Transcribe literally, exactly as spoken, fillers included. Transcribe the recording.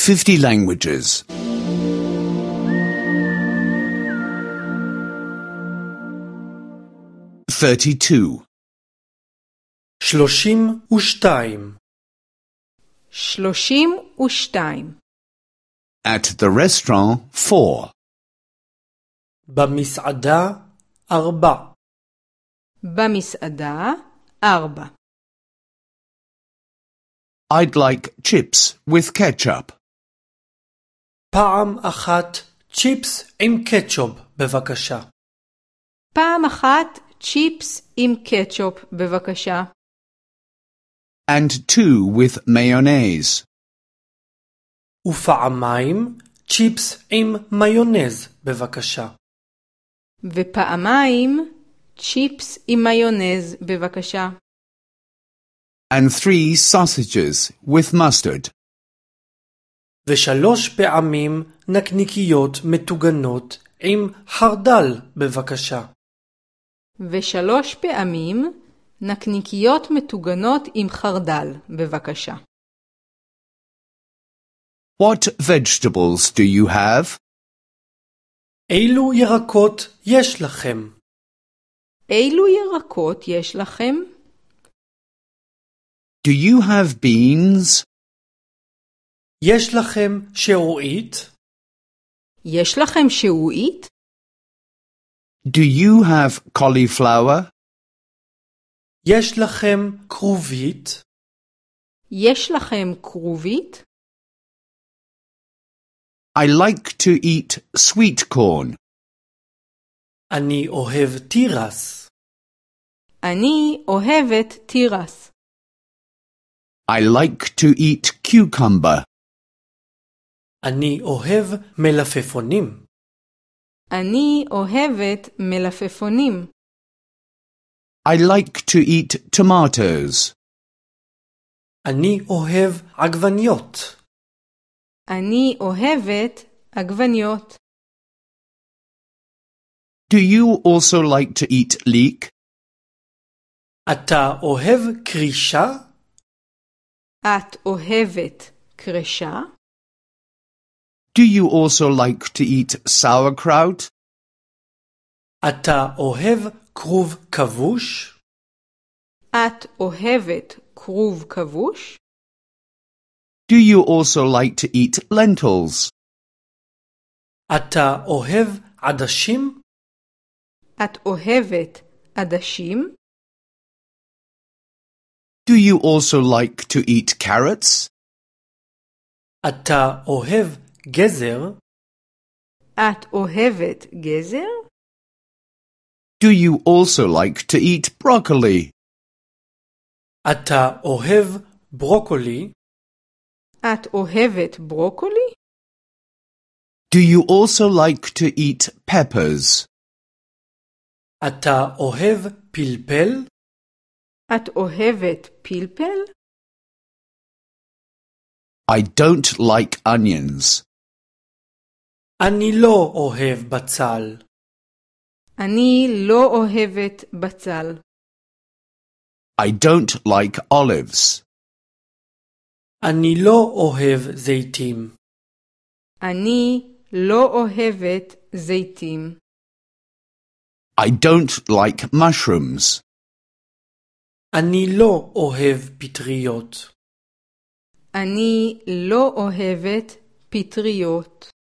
fifty languages. thirty-two. שלושים ושתיים. שלושים ושתיים. At the restaurant, four. במסעדה, ארבע. במסעדה, ארבע. I'd like chips with ketchup. פעם אחת צ'יפס עם קטשופ, בבקשה. פעם אחת צ'יפס עם קטשופ, בבקשה. And two with mayonnaise. ופעמיים צ'יפס עם מיונז, בבקשה. ופעמיים צ'יפס עם מיונז, בבקשה. And three sausages with mustard. ושלוש פעמים נקניקיות מטוגנות עם חרדל, בבקשה. ושלוש פעמים נקניקיות מטוגנות עם חרדל, בבקשה. What vegetables do you have? אילו ירקות יש לכם? אילו ירקות יש לכם? Do you have beans? יש לכם שעועית? יש לכם שעועית? Do you have cauliflower? יש לכם כרובית? יש לכם כרובית? I like to eat sweet corn. אני אוהב תירס. אני אוהבת תירס. I like to eat cucumber. אני אוהב מלפפונים. אני אוהבת מלפפונים. I like to eat tomatoes. אני אוהב עגבניות. אני אוהבת עגבניות. Do you also like to eat leek? אתה אוהב קרישה? את אוהבת קרשה? Do you also like to eat sauerkraut? אתה אוהב כרוב כבוש? את אוהבת כרוב כבוש? Do you also like to eat lentils? אתה אוהב עדשים? את אוהבת עדשים? Do you also like to eat carrots? אתה אוהב גזר? את אוהבת גזר? Do you also like to eat broccoli? אתה אוהב ברוקולי? את אוהבת ברוקולי? Do you also like to eat peppers? אתה אוהב פלפל? את אוהבת פלפל? I don't like onions. אני לא אוהב בצל. אני לא אוהבת בצל. I don't like olives. אני לא אוהב זיתים. אני לא אוהבת זיתים. I don't like mushrooms. אני לא אוהב פטריות. אני לא אוהבת פטריות.